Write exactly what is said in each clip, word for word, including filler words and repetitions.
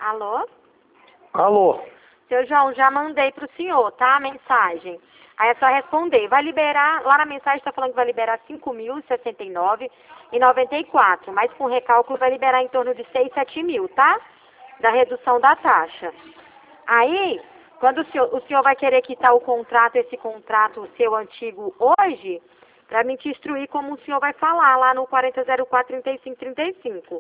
Alô? Alô? Seu João, já mandei pro senhor, tá? A mensagem. Aí é só responder. Vai liberar, lá na mensagem está falando que vai liberar cinco mil e sessenta e nove reais e noventa e quatro, mas com recálculo vai liberar em torno de seis, sete mil, tá? Da redução da taxa. Aí, quando o senhor, o senhor vai querer quitar o contrato, esse contrato seu antigo hoje, para me te instruir como o senhor vai falar lá no quarenta zero quatro, trinta e cinco, trinta e cinco.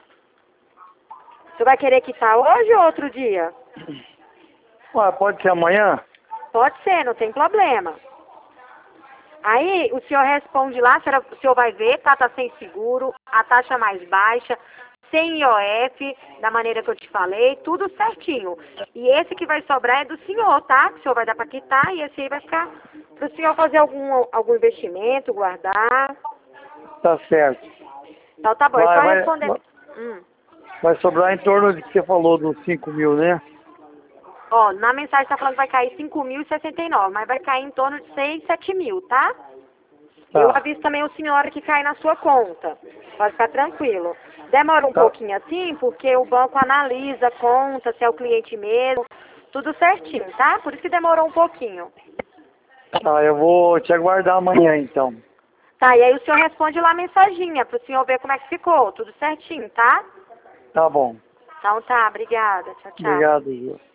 O senhor vai querer quitar hoje ou outro dia? Ué, pode ser amanhã? Pode ser, não tem problema. Aí o senhor responde lá, o senhor vai ver, tá? Tá sem seguro, a taxa mais baixa, sem I O F, da maneira que eu te falei, tudo certinho. E esse que vai sobrar é do senhor, tá? Que o senhor vai dar pra quitar e esse aí vai ficar pro senhor fazer algum, algum investimento, guardar. Tá certo. Então tá bom, Vai, é só vai, responder. vai, Hum. vai sobrar em torno de que você falou dos cinco mil, né? Ó, na mensagem tá falando que vai cair cinco mil e sessenta e nove, mas vai cair em torno de seis, sete mil, tá? Tá. Eu aviso também o senhor que cai na sua conta. Pode ficar tranquilo. Demora um Tá. pouquinho assim, porque o banco analisa a conta, se é o cliente mesmo, tudo certinho, tá? Por isso que demorou um pouquinho. Tá, eu vou te aguardar amanhã então. Tá, e aí o senhor responde lá a mensaginha, pro senhor ver como é que ficou, tudo certinho, tá? Tá bom. Então tá, obrigada. Tchau, tchau. Obrigado, Gil.